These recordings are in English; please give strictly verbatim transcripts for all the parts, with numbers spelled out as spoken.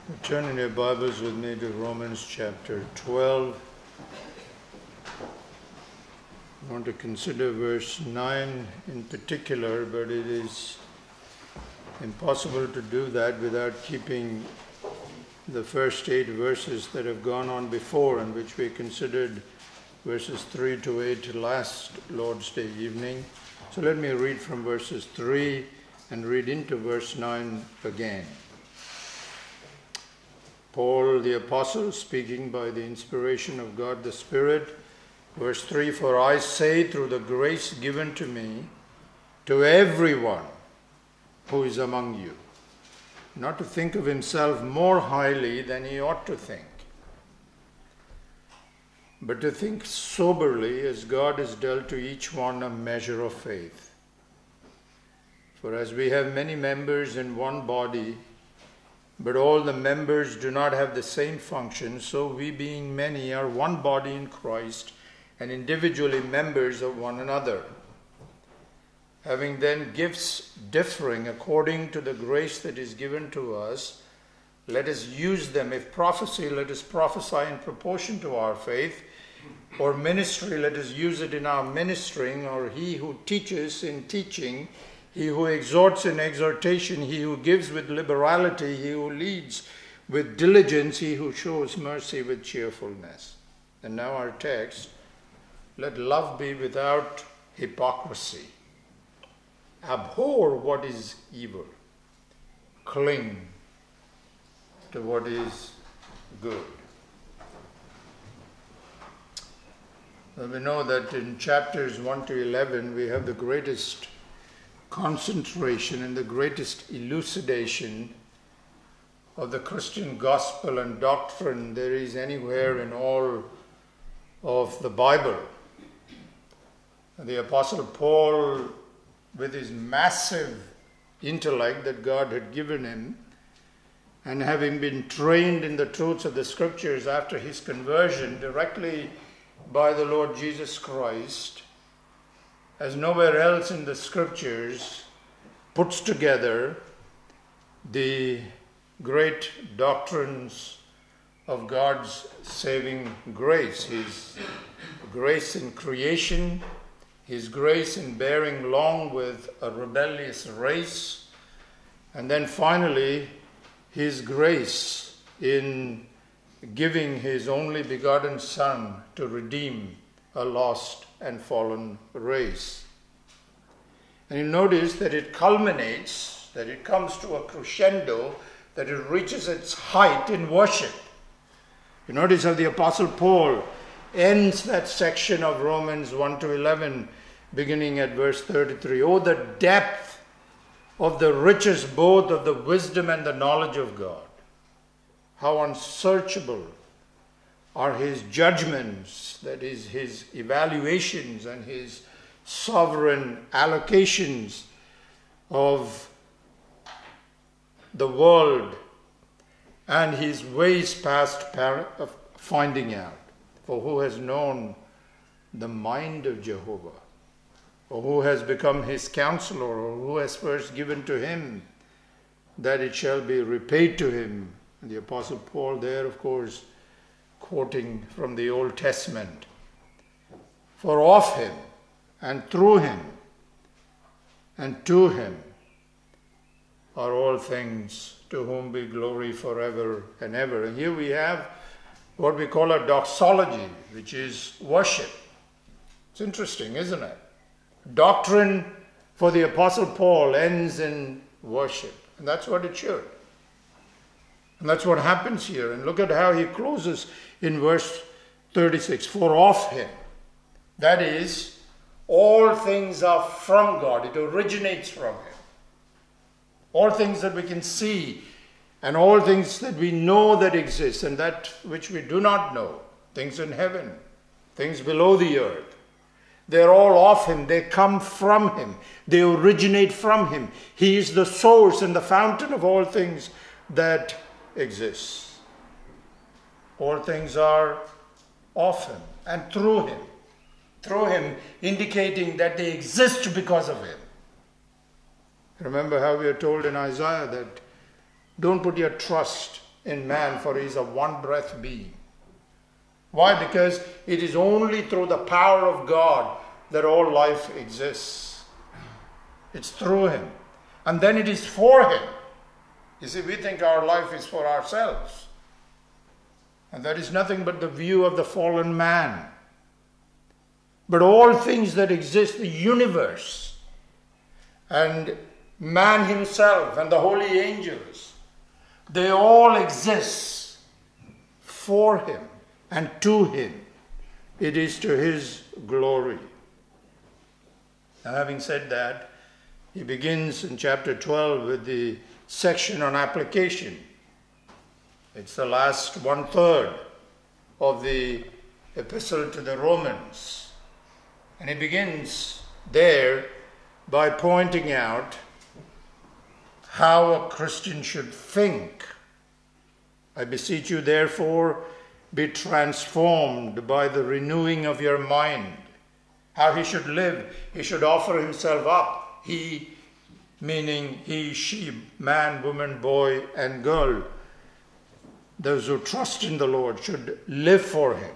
Turn in your Bibles with me to Romans chapter twelve. I want to consider verse nine in particular, but it is impossible to do that without keeping the first eight verses that have gone on before, and which we considered verses three to eight last Lord's Day evening. So let me read from verses three and read into verse nine again. Paul the Apostle, speaking by the inspiration of God the Spirit, verse three, "For I say through the grace given to me, to everyone who is among you, not to think of himself more highly than he ought to think, but to think soberly as God has dealt to each one a measure of faith. For as we have many members in one body, but all the members do not have the same function, so we being many are one body in Christ and individually members of one another. Having then gifts differing according to the grace that is given to us, let us use them. If prophecy, let us prophesy in proportion to our faith, or ministry, let us use it in our ministering, or he who teaches in teaching, he who exhorts in exhortation, he who gives with liberality, he who leads with diligence, he who shows mercy with cheerfulness." And now our text, "Let love be without hypocrisy. Abhor what is evil. Cling to what is good." Well, we know that in chapters one to eleven we have the greatest concentration and the greatest elucidation of the Christian gospel and doctrine there is anywhere in all of the Bible. The Apostle Paul, with his massive intellect that God had given him, and having been trained in the truths of the Scriptures after his conversion directly by the Lord Jesus Christ, as nowhere else in the Scriptures, puts together the great doctrines of God's saving grace. His grace in creation, His grace in bearing long with a rebellious race, and then finally His grace in giving His only begotten Son to redeem a lost and fallen race. And you notice that it culminates, that it comes to a crescendo, that it reaches its height in worship. You notice how the Apostle Paul ends that section of Romans one to eleven, beginning at verse thirty-three. "Oh, the depth of the riches both of the wisdom and the knowledge of God. How unsearchable are his judgments," that is, his evaluations and his sovereign allocations of the world, "and his ways past par- of finding out. For who has known the mind of Jehovah? Or who has become his counselor? Or who has first given to him that it shall be repaid to him?" And the Apostle Paul there, of course, quoting from the Old Testament. "For of him, and through him, and to him are all things, to whom be glory forever and ever." And here we have what we call a doxology, which is worship. It's interesting, isn't it? Doctrine for the Apostle Paul ends in worship. And that's what it should. And that's what happens here. And look at how he closes in verse thirty-six. "For of him," that is, all things are from God. It originates from him. All things that we can see, and all things that we know that exist, and that which we do not know, things in heaven, things below the earth, they're all of him. They come from him. They originate from him. He is the source and the fountain of all things that exists. All things are of him and through him. Through him, indicating that they exist because of him. Remember how we are told in Isaiah that don't put your trust in man, for he is a one-breath being. Why? Because it is only through the power of God that all life exists. It's through him. And then it is for him. You see, we think our life is for ourselves. And that is nothing but the view of the fallen man. But all things that exist, the universe, and man himself, and the holy angels, they all exist for him and to him. It is to his glory. Now, having said that, he begins in chapter twelve with the section on application. It's the last one-third of the epistle to the Romans. And he begins there by pointing out how a Christian should think. I beseech you, therefore, be transformed by the renewing of your mind. How he should live. He should offer himself up. He, meaning he, she, man, woman, boy, and girl. Those who trust in the Lord should live for him.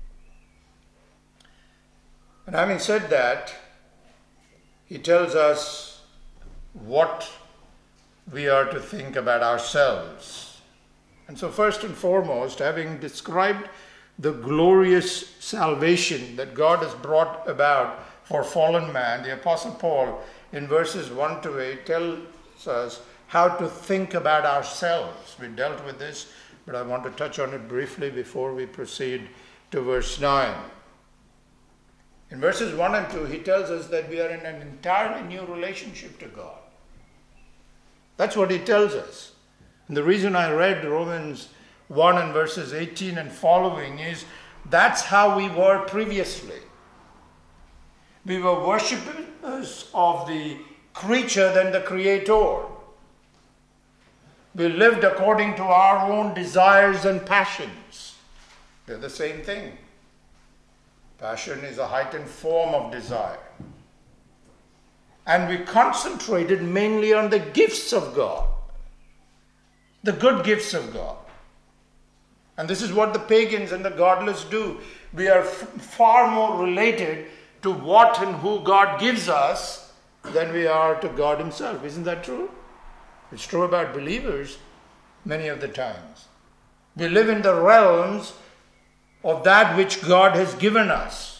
And having said that, he tells us what we are to think about ourselves. And so first and foremost, having described the glorious salvation that God has brought about for fallen man, the Apostle Paul in verses one to eight tells us how to think about ourselves. We dealt with this, but I want to touch on it briefly before we proceed to verse nine. In verses one and two, he tells us that we are in an entirely new relationship to God. That's what he tells us. And the reason I read Romans one and verses eighteen and following is that's how we were previously. We were worshippers of the creature than the Creator. We lived according to our own desires and passions. They're the same thing. Passion is a heightened form of desire. And we concentrated mainly on the gifts of God, the good gifts of God. And this is what the pagans and the godless do. We are f- far more related to what and who God gives us than we are to God himself. Isn't that true? It's true about believers many of the times. We live in the realms of that which God has given us.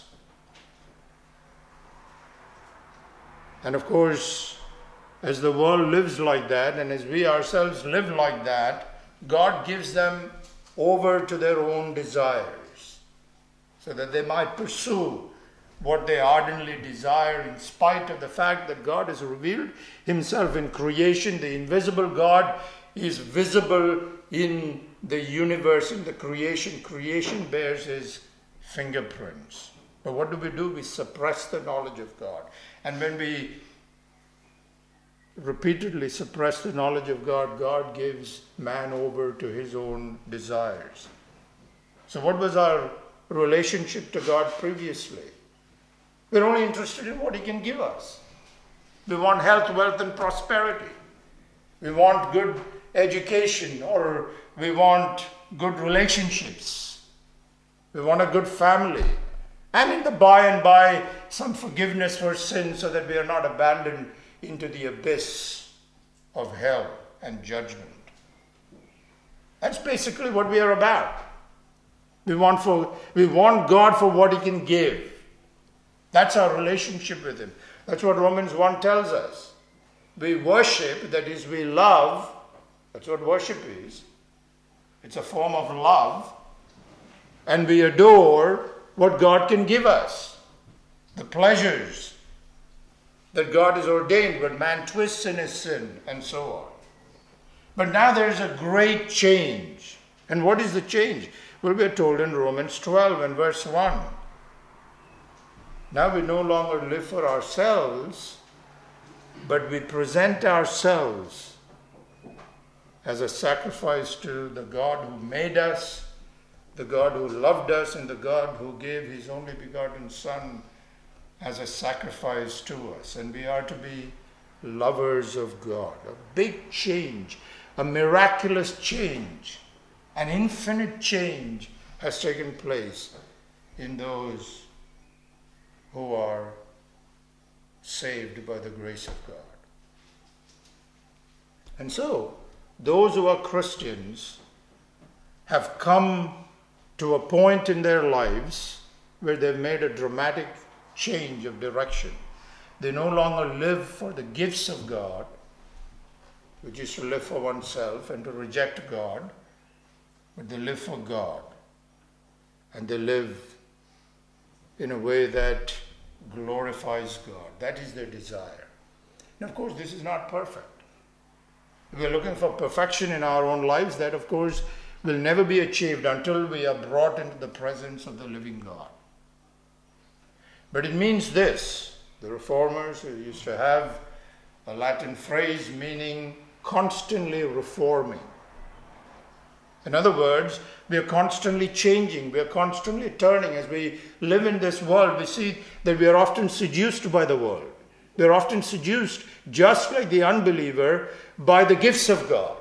And of course, as the world lives like that, and as we ourselves live like that, God gives them over to their own desires, so that they might pursue what they ardently desire, in spite of the fact that God has revealed himself in creation. The invisible God is visible in the universe, in the creation. Creation bears his fingerprints. But what do we do? We suppress the knowledge of God. And when we repeatedly suppress the knowledge of God, God gives man over to his own desires. So what was our relationship to God previously? We're only interested in what he can give us. We want health, wealth, and prosperity. We want good education, or we want good relationships. We want a good family. And in the by and by, some forgiveness for sin, so that we are not abandoned into the abyss of hell and judgment. That's basically what we are about. We want for we want God for what he can give. That's our relationship with him. That's what Romans one tells us. We worship, that is, we love. That's what worship is. It's a form of love. And we adore what God can give us. The pleasures that God has ordained, but man twists in his sin, and so on. But now there's a great change. And what is the change? Well, we are told in Romans twelve and verse one. Now we no longer live for ourselves, but we present ourselves as a sacrifice to the God who made us, the God who loved us, and the God who gave his only begotten Son as a sacrifice to us. And we are to be lovers of God. A big change, a miraculous change. An infinite change has taken place in those who are saved by the grace of God. And so, those who are Christians have come to a point in their lives where they've made a dramatic change of direction. They no longer live for the gifts of God, which is to live for oneself and to reject God, but they live for God. And they live in a way that glorifies God. That is their desire. And of course, this is not perfect. If we are looking for perfection in our own lives, that of course will never be achieved until we are brought into the presence of the living God. But it means this. The Reformers who used to have a Latin phrase meaning constantly reforming. In other words, we are constantly changing, we are constantly turning. As we live in this world, we see that we are often seduced by the world. We are often seduced, just like the unbeliever, by the gifts of God.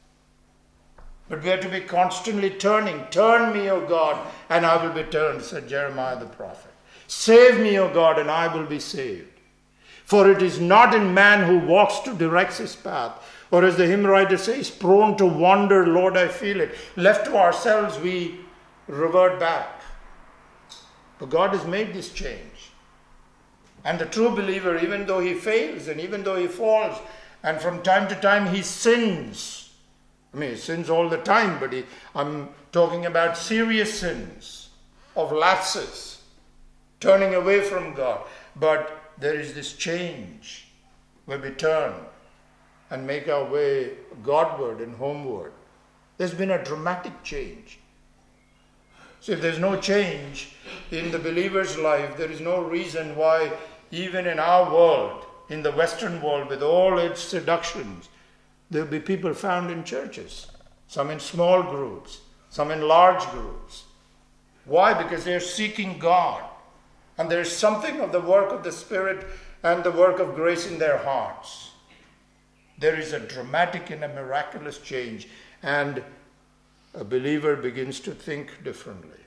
But we are to be constantly turning. Turn me, O God, and I will be turned, said Jeremiah the prophet. Save me, O God, and I will be saved. For it is not in man who walks to direct his path, or as the hymn writer says, prone to wander, Lord, I feel it. Left to ourselves, we revert back. But God has made this change. And the true believer, even though he fails and even though he falls, and from time to time he sins. I mean, he sins all the time, but he, I'm talking about serious sins, of lapses, turning away from God. But there is this change where we turn and make our way Godward and homeward. There's been a dramatic change. So if there's no change in the believer's life, there is no reason why even in our world, in the Western world with all its seductions, there will be people found in churches, some in small groups, some in large groups. Why? Because they're seeking God. And there's something of the work of the Spirit and the work of grace in their hearts. There is a dramatic and a miraculous change, and a believer begins to think differently.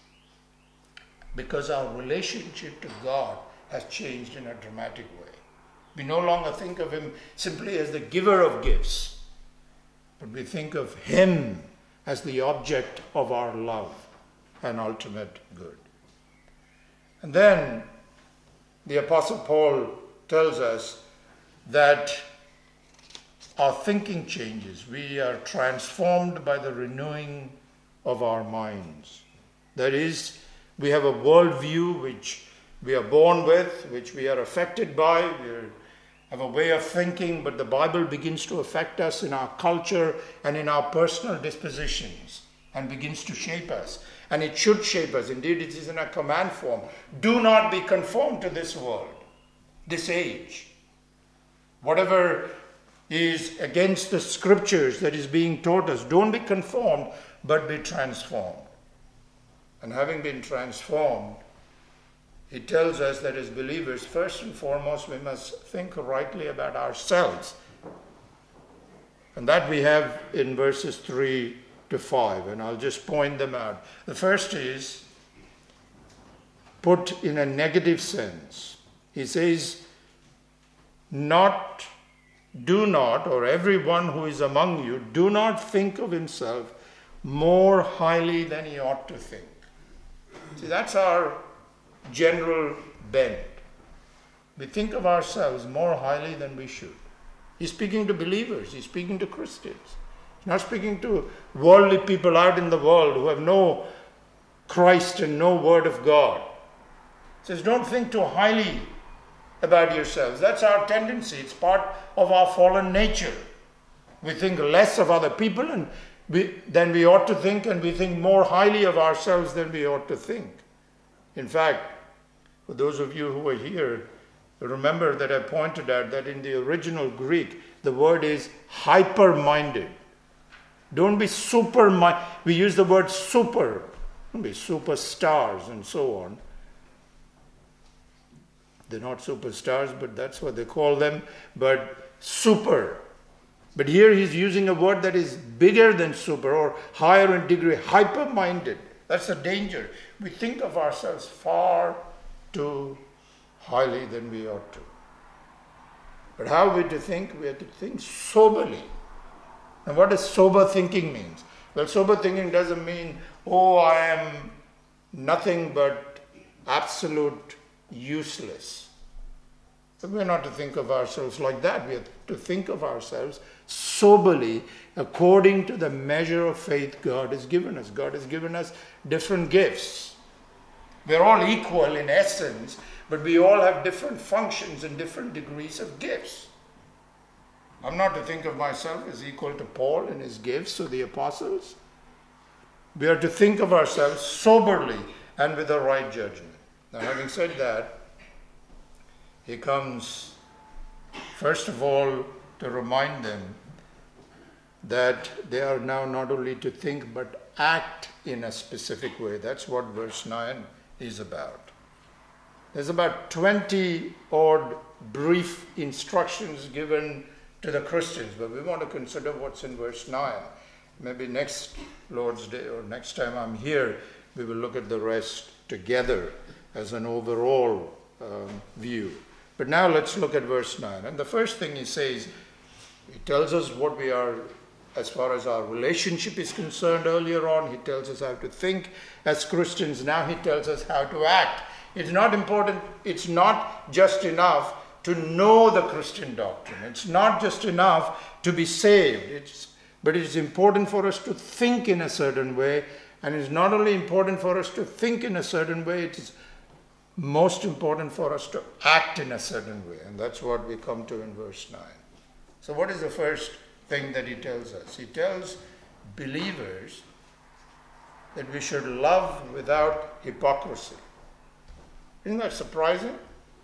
Because our relationship to God has changed in a dramatic way. We no longer think of Him simply as the giver of gifts, but we think of Him as the object of our love and ultimate good. And then the Apostle Paul tells us that our thinking changes. We are transformed by the renewing of our minds. That is, we have a worldview which we are born with, which we are affected by. We have a way of thinking, but the Bible begins to affect us in our culture and in our personal dispositions and begins to shape us. And it should shape us. Indeed, it is in a command form. Do not be conformed to this world, this age. Whatever is against the scriptures that is being taught us, don't be conformed, but be transformed. And having been transformed, he tells us that as believers, first and foremost, we must think rightly about ourselves. And that we have in verses three to five, and I'll just point them out. The first is put in a negative sense. He says, not, do not, or everyone who is among you, do not think of himself more highly than he ought to think. See, that's our general bent. We think of ourselves more highly than we should. He's speaking to believers. He's speaking to Christians. He's not speaking to worldly people out in the world who have no Christ and no Word of God. He says, don't think too highly about yourselves. That's our tendency. It's part of our fallen nature. We think less of other people and we, than we ought to think, and we think more highly of ourselves than we ought to think. In fact, for those of you who are here, remember that I pointed out that in the original Greek, the word is hyper-minded. Don't be super, we use the word super, don't be superstars and so on. They're not superstars, but that's what they call them. But super But here he's using a word that is bigger than super or higher in degree, hyper-minded. That's the danger. We think of ourselves far too highly than we ought to. But how are we to think? We have to think soberly. And what does sober thinking mean? Well, sober thinking doesn't mean, oh, I am nothing but absolute useless. But we're not to think of ourselves like that. We have to think of ourselves soberly according to the measure of faith God has given us. God has given us different gifts. We're all equal in essence, but we all have different functions and different degrees of gifts. I'm not to think of myself as equal to Paul and his gifts or the apostles. We are to think of ourselves soberly and with the right judgment. Now, having said that, he comes, first of all, to remind them that they are now not only to think but act in a specific way. That's what verse nine is about. There's about twenty odd brief instructions given to the Christians, but we want to consider what's in verse nine. Maybe next Lord's Day or next time I'm here, we will look at the rest together as an overall um, view. But now let's look at verse nine. And the first thing he says, he tells us what we are, as far as our relationship is concerned earlier on. He tells us how to think as Christians. Now he tells us how to act. It's not important, it's not just enough to know the Christian doctrine. It's not just enough to be saved. It's, but it is important for us to think in a certain way. And it's not only important for us to think in a certain way, it is most important for us to act in a certain way. And that's what we come to in verse nine. So what is the first thing that he tells us? He tells believers that we should love without hypocrisy. Isn't that surprising?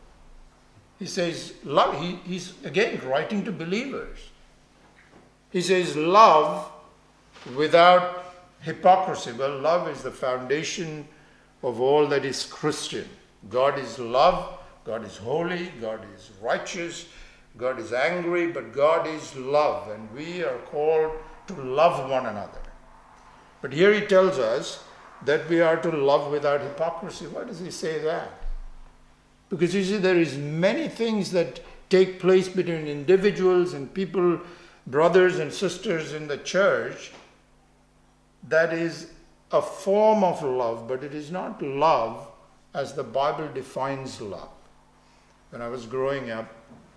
He says, love, he, he's again writing to believers. He says, love without hypocrisy. Well, love is the foundation of all that is Christian. God is love, God is holy, God is righteous, God is angry, but God is love, and we are called to love one another. But here he tells us that we are to love without hypocrisy. Why does he say that? Because you see, there is many things that take place between individuals and people, brothers and sisters in the church, that is a form of love, but it is not love as the Bible defines love. When I was growing up,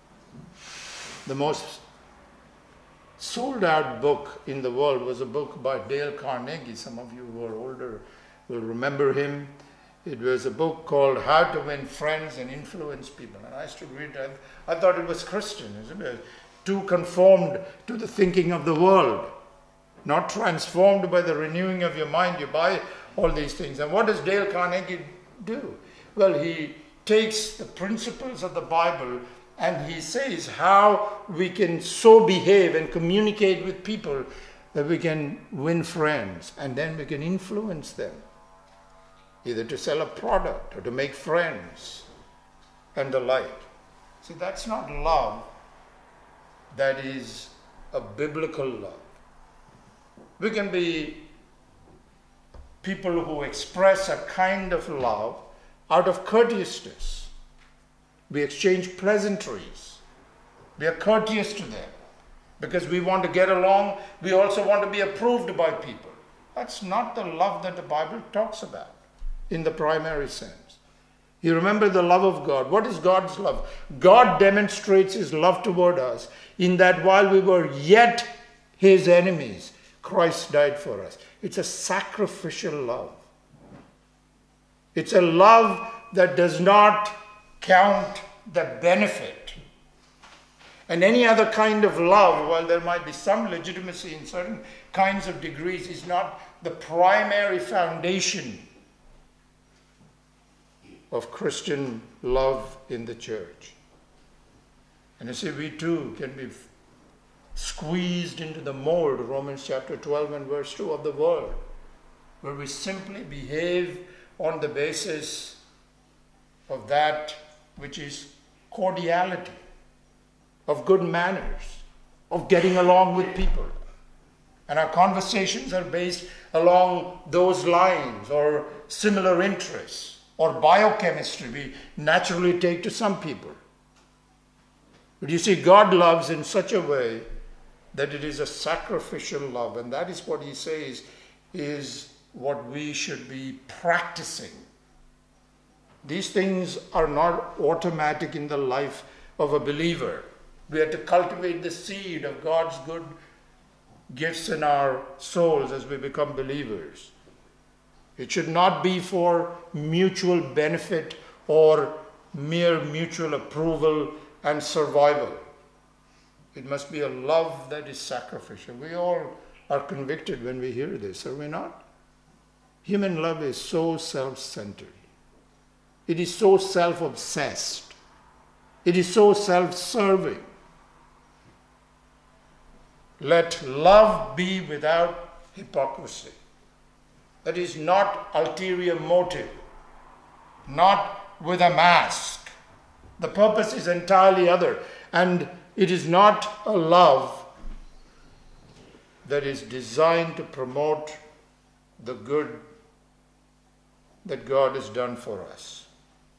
the most sold out book in the world was a book by Dale Carnegie. Some of you who are older will remember him. It was a book called How to Win Friends and Influence People. And I used to read it. I thought it was Christian, isn't it? Too conformed to the thinking of the world. Not transformed by the renewing of your mind. You buy all these things. And what does Dale Carnegie do? Well, he takes the principles of the Bible and he says how we can so behave and communicate with people that we can win friends, and then we can influence them, either to sell a product or to make friends and the like. See, that's not love that is a biblical love. We can be people who express a kind of love out of courteousness. We exchange pleasantries. We are courteous to them because we want to get along. We also want to be approved by people. That's not the love that the Bible talks about in the primary sense. You remember the love of God. What is God's love? God demonstrates his love toward us in that while we were yet his enemies, Christ died for us. It's a sacrificial love. It's a love that does not count the benefit. And any other kind of love, while there might be some legitimacy in certain kinds of degrees, is not the primary foundation of Christian love in the church. And you see, we too can be squeezed into the mold, Romans chapter twelve and verse two, of the world, where we simply behave on the basis of that which is cordiality, of good manners, of getting along with people. And our conversations are based along those lines or similar interests or biochemistry we naturally take to some people. But you see, God loves in such a way that it is a sacrificial love, and that is what he says is what we should be practicing. These things are not automatic in the life of a believer. We have to cultivate the seed of God's good gifts in our souls as we become believers. It should not be for mutual benefit or mere mutual approval and survival. It must be a love that is sacrificial. We all are convicted when we hear this, are we not? Human love is so self-centered. It is so self-obsessed. It is so self-serving. Let love be without hypocrisy. That is, not ulterior motive, not with a mask. The purpose is entirely other, and it is not a love that is designed to promote the good that God has done for us.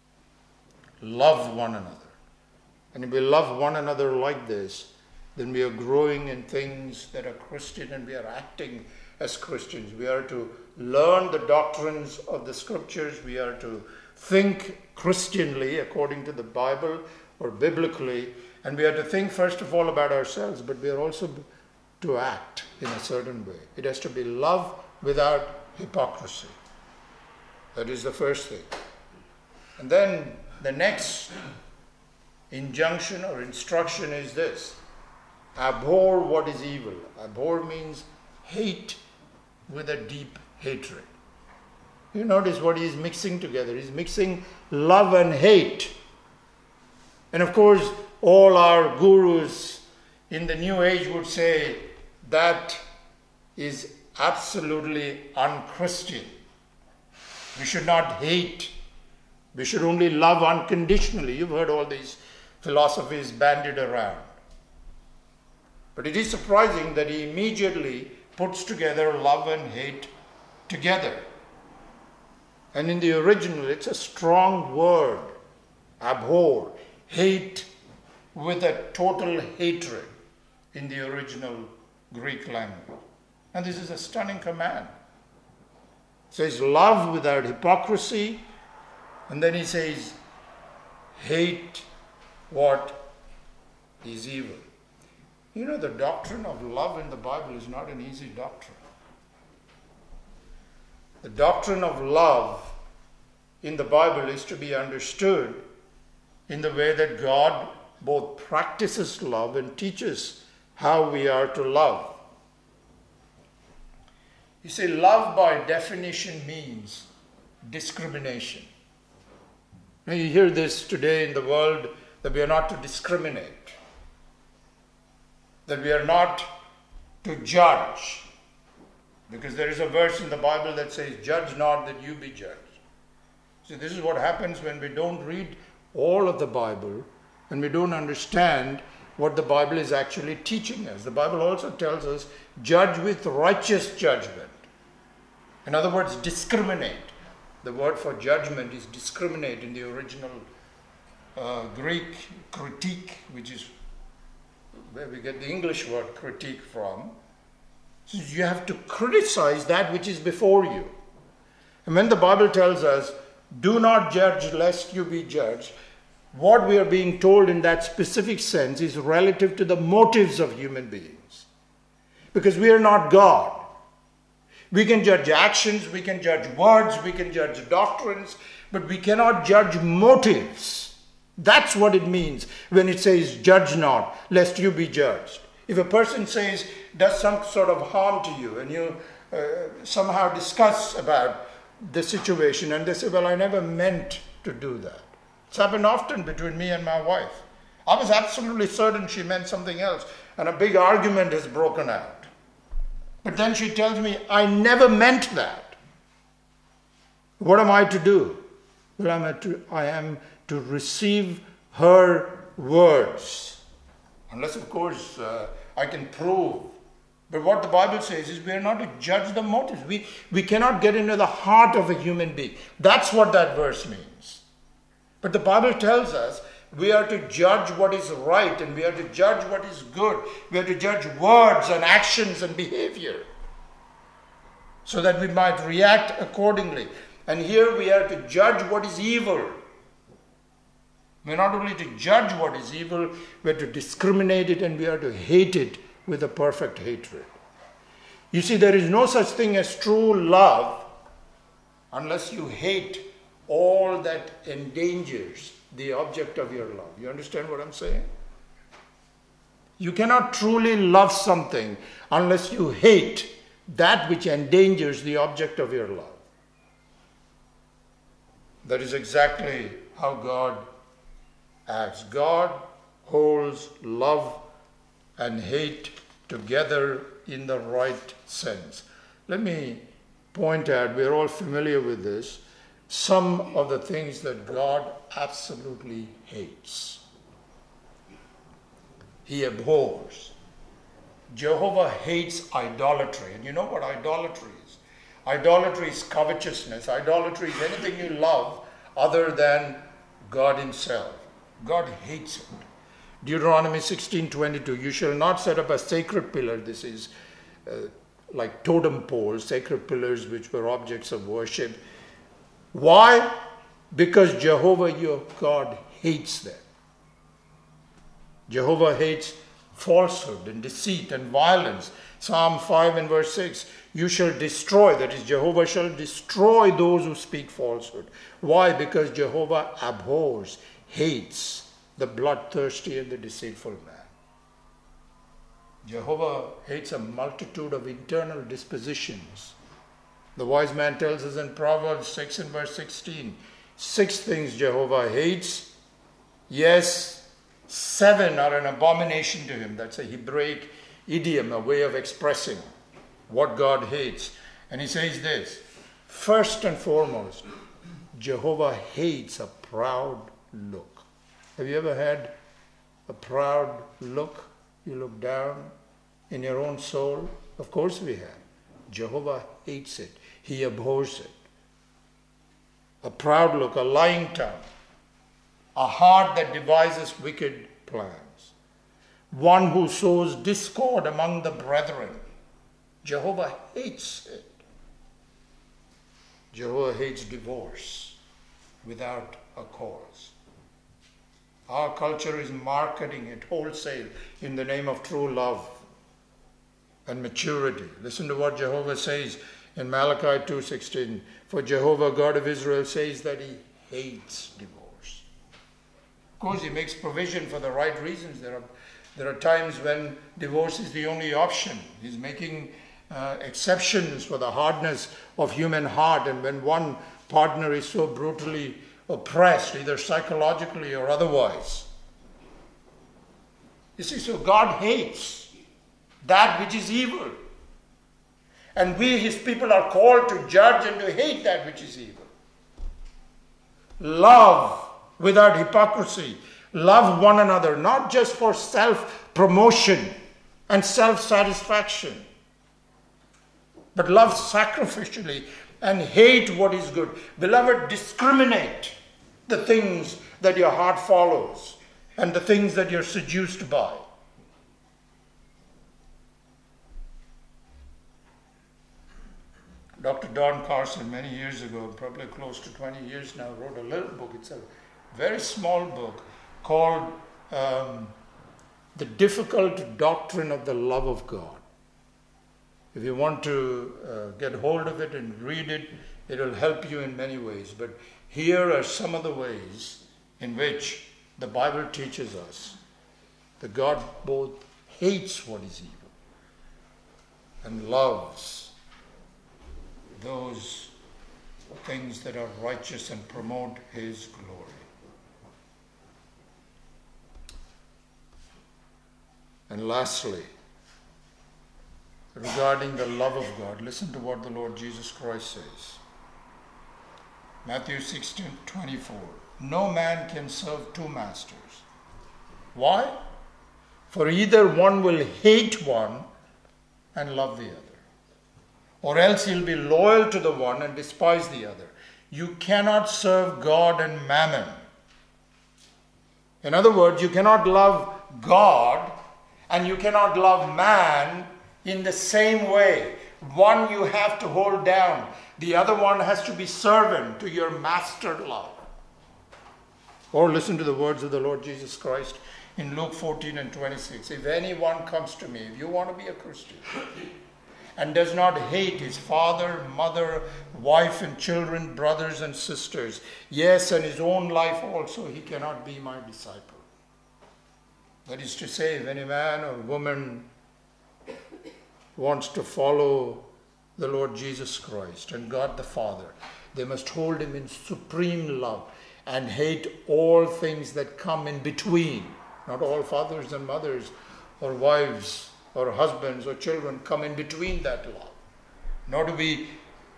Love one another. And if we love one another like this, then we are growing in things that are Christian and we are acting as Christians. We are to learn the doctrines of the scriptures. We are to think Christianly according to the Bible or biblically. And we are to think first of all about ourselves, but we are also to act in a certain way. It has to be love without hypocrisy. That is the first thing. And then the next injunction or instruction is this: abhor what is evil. Abhor means hate with a deep hatred. You notice what he is mixing together. He's mixing love and hate. And of course, all our gurus in the New Age would say that is absolutely unchristian. We should not hate. We should only love unconditionally. You've heard all these philosophies bandied around. But it is surprising that he immediately puts together love and hate together. And in the original, it's a strong word. Abhor. Hate with a total hatred in the original Greek language. And this is a stunning command. It says love without hypocrisy. And then he says hate what is evil. You know, the doctrine of love in the Bible is not an easy doctrine. The doctrine of love in the Bible is to be understood in the way that God both practices love and teaches how we are to love. You see, love by definition means discrimination. Now you hear this today in the world, that we are not to discriminate, that we are not to judge, because there is a verse in the Bible that says, judge not that you be judged. See, this is what happens when we don't read all of the Bible and we don't understand what the Bible is actually teaching us. The Bible also tells us, judge with righteous judgment. In other words, discriminate. The word for judgment is discriminate in the original uh, Greek critique, which is where we get the English word critique from. So you have to criticize that which is before you. And when the Bible tells us, do not judge lest you be judged, what we are being told in that specific sense is relative to the motives of human beings. Because we are not God. We can judge actions, we can judge words, we can judge doctrines, but we cannot judge motives. That's what it means when it says, judge not, lest you be judged. If a person says, does some sort of harm to you, and you uh, somehow discuss about the situation, and they say, well, I never meant to do that. It's happened often between me and my wife. I was absolutely certain she meant something else, and a big argument has broken out. But then she tells me, I never meant that. What am I to do? Well, I'm to, I am to receive her words. Unless, of course, uh, I can prove. But what the Bible says is we are not to judge the motives. We, we cannot get into the heart of a human being. That's what that verse means. But the Bible tells us we are to judge what is right and we are to judge what is good. We are to judge words and actions and behavior so that we might react accordingly. And here we are to judge what is evil. We are not only to judge what is evil, we are to discriminate it and we are to hate it with a perfect hatred. You see, there is no such thing as true love unless you hate all that endangers the object of your love. You understand what I'm saying? You cannot truly love something unless you hate that which endangers the object of your love. That is exactly how God acts. God holds love and hate together in the right sense. Let me point out, we're all familiar with this, some of the things that God absolutely hates. He abhors. Jehovah hates idolatry. And you know what idolatry is? Idolatry is covetousness. Idolatry is anything you love other than God himself. God hates it. Deuteronomy sixteen twenty-two, you shall not set up a sacred pillar. This is uh, like totem poles, sacred pillars which were objects of worship. Why? Because Jehovah your God hates them. Jehovah hates falsehood and deceit and violence. Psalm five and verse six, you shall destroy, that is, Jehovah shall destroy those who speak falsehood. Why? Because Jehovah abhors, hates the bloodthirsty and the deceitful man. Jehovah hates a multitude of internal dispositions. The wise man tells us in Proverbs six and verse sixteen, six things Jehovah hates. Yes, seven are an abomination to him. That's a Hebraic idiom, a way of expressing what God hates. And he says this, first and foremost, Jehovah hates a proud look. Have you ever had a proud look? You look down in your own soul? Of course we have. Jehovah hates it. He abhors it. A proud look, a lying tongue, a heart that devises wicked plans, one who sows discord among the brethren. Jehovah hates it. Jehovah hates divorce without a cause. Our culture is marketing it wholesale in the name of true love and maturity. Listen to what Jehovah says in Malachi two sixteen. For Jehovah God of Israel says that he hates divorce. Of course, he makes provision for the right reasons. There are, there are times when divorce is the only option. He's making uh, exceptions for the hardness of human heart, and when one partner is so brutally oppressed, either psychologically or otherwise. You see, so God hates that which is evil. And we, his people, are called to judge and to hate that which is evil. Love without hypocrisy. Love one another, not just for self-promotion and self-satisfaction, but love sacrificially and hate what is good. Beloved, discriminate the things that your heart follows and the things that you're seduced by. Doctor Don Carson, many years ago, probably close to twenty years now, wrote a little book. It's a very small book called um, The Difficult Doctrine of the Love of God. If you want to uh, get hold of it and read it, it will help you in many ways. But here are some of the ways in which the Bible teaches us that God both hates what is evil and loves those things that are righteous and promote his glory. And lastly, regarding the love of God, listen to what the Lord Jesus Christ says. Matthew sixteen twenty-four. No man can serve two masters. Why? For either one will hate one and love the other, or else he'll be loyal to the one and despise the other. You cannot serve God and mammon. In other words, you cannot love God and you cannot love man in the same way. One you have to hold down. The other one has to be servant to your master love. Or listen to the words of the Lord Jesus Christ in Luke fourteen and twenty-six. If anyone comes to me, if you want to be a Christian, and does not hate his father, mother, wife and children, brothers and sisters, yes, and his own life also, he cannot be my disciple. That is to say, if any man or woman wants to follow the Lord Jesus Christ and God the Father, they must hold him in supreme love and hate all things that come in between. Not all fathers and mothers or wives or husbands or children come in between that love. Nor do we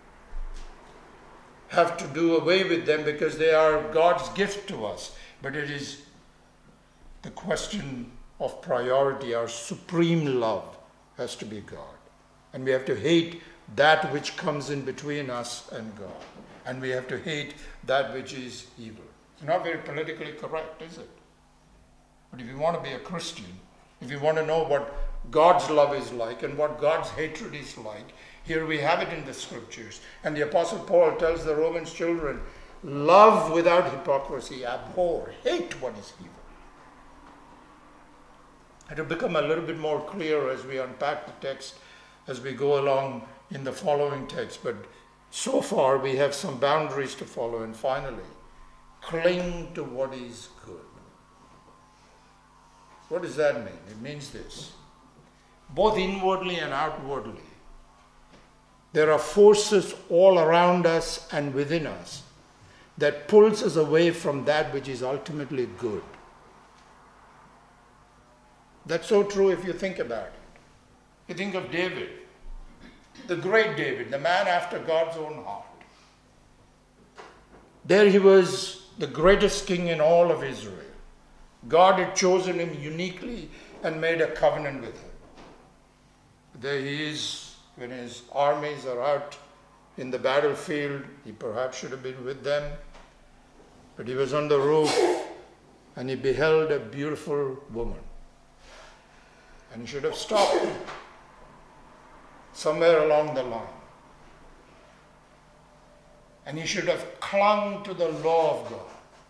have to do away with them because they are God's gift to us. But it is the question of priority. Our supreme love has to be God. And we have to hate that which comes in between us and God. And we have to hate that which is evil. It's not very politically correct, is it? But if you want to be a Christian, if you want to know what God's love is like and what God's hatred is like, here we have it in the scriptures. And the Apostle Paul tells the Roman children, love without hypocrisy, abhor, hate what is evil. It will become a little bit more clear as we unpack the text as we go along in the following text. But so far we have some boundaries to follow. And finally, cling to what is good. What does that mean? It means this. Both inwardly and outwardly, there are forces all around us and within us that pulls us away from that which is ultimately good. That's so true if you think about it. You think of David, the great David, the man after God's own heart. There he was, the greatest king in all of Israel. God had chosen him uniquely and made a covenant with him. There he is when his armies are out in the battlefield. He perhaps should have been with them. But he was on the roof and he beheld a beautiful woman. And he should have stopped somewhere along the line. And he should have clung to the law of God.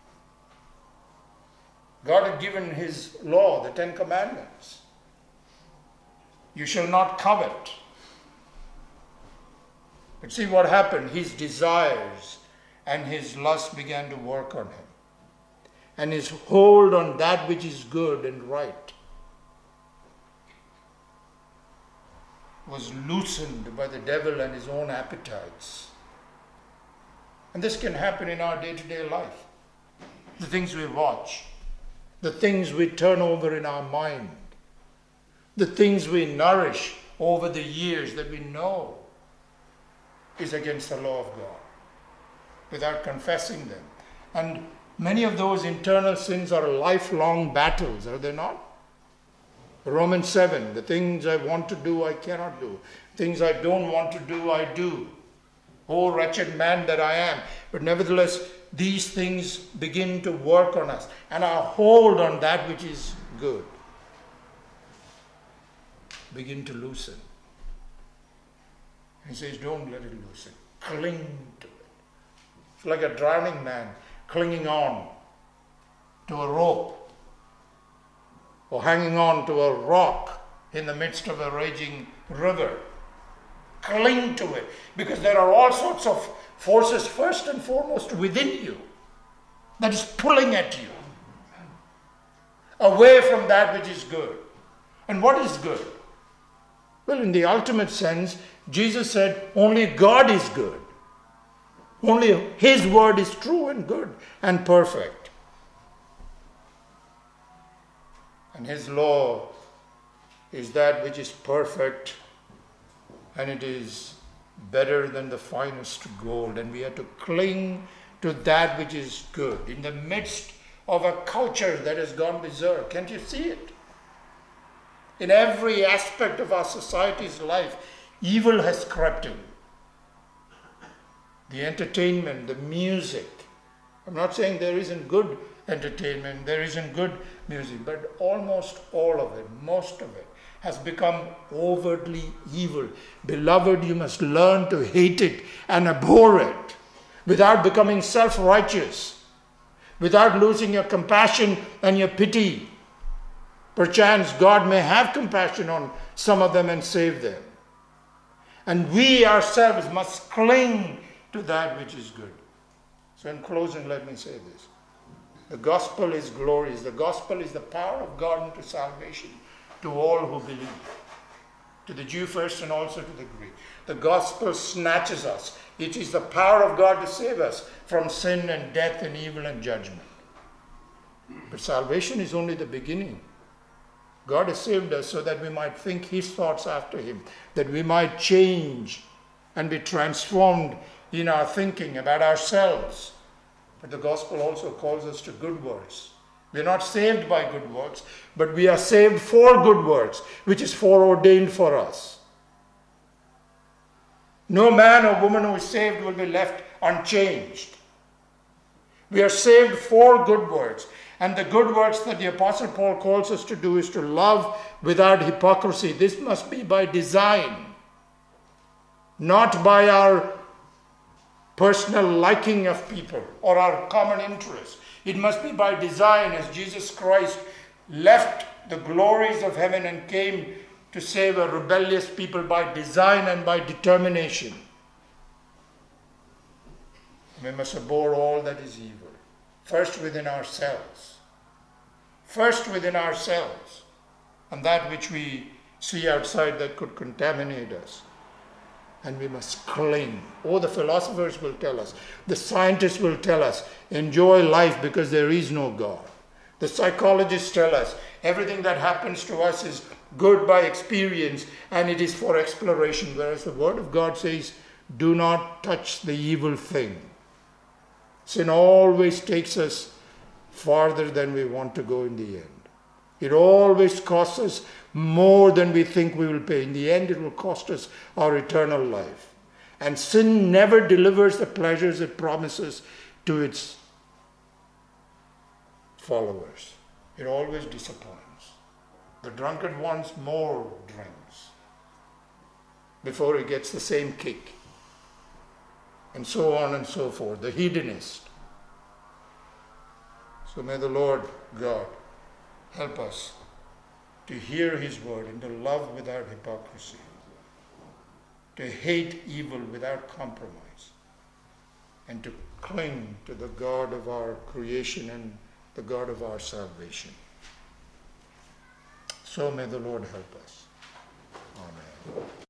God had given his law, the Ten Commandments. You shall not covet. But see what happened. His desires and his lust began to work on him. And his hold on that which is good and right was loosened by the devil and his own appetites. And this can happen in our day-to-day life. The things we watch, the things we turn over in our mind, the things we nourish over the years that we know is against the law of God without confessing them. And many of those internal sins are lifelong battles, are they not? Romans seven, the things I want to do, I cannot do. Things I don't want to do, I do. Oh, wretched man that I am. But nevertheless, these things begin to work on us. And our hold on that which is good begin to loosen. He says, don't let it loosen. Cling to it. It's like a drowning man clinging on to a rope or hanging on to a rock in the midst of a raging river. Cling to it, because there are all sorts of forces, first and foremost within you, that is pulling at you away from that which is good. And what is good? Well, in the ultimate sense, Jesus said only God is good. Only his word is true and good and perfect. And his law is that which is perfect, and it is better than the finest gold. And we have to cling to that which is good in the midst of a culture that has gone berserk. Can't you see it? In every aspect of our society's life, evil has crept in. The entertainment, the music. I'm not saying there isn't good entertainment, there isn't good music, but almost all of it, most of it, has become overtly evil. Beloved, you must learn to hate it and abhor it without becoming self-righteous, without losing your compassion and your pity. Perchance God may have compassion on some of them and save them. And we ourselves must cling to that which is good. So in closing, let me say this. The gospel is glorious. The gospel is the power of God unto salvation to all who believe. To the Jew first and also to the Greek. The gospel snatches us. It is the power of God to save us from sin and death and evil and judgment. But salvation is only the beginning. God has saved us so that we might think His thoughts after Him, that we might change and be transformed in our thinking about ourselves. But the gospel also calls us to good works. We are not saved by good works, but we are saved for good works, which is foreordained for us. No man or woman who is saved will be left unchanged. We are saved for good works. And the good works that the Apostle Paul calls us to do is to love without hypocrisy. This must be by design, not by our personal liking of people or our common interest. It must be by design, as Jesus Christ left the glories of heaven and came to save a rebellious people by design and by determination. We must abhor all that is evil. First within ourselves. First within ourselves. And that which we see outside that could contaminate us. And we must cling. Oh, the philosophers will tell us. The scientists will tell us. Enjoy life because there is no God. The psychologists tell us. Everything that happens to us is good by experience and it is for exploration. Whereas the Word of God says, do not touch the evil thing. Sin always takes us farther than we want to go in the end. It always costs us more than we think we will pay. In the end, it will cost us our eternal life. And sin never delivers the pleasures it promises to its followers. It always disappoints. The drunkard wants more drinks before he gets the same kick. And so on and so forth. The hedonist. So may the Lord God help us to hear His word and to love without hypocrisy. To hate evil without compromise. And to cling to the God of our creation and the God of our salvation. So may the Lord help us. Amen.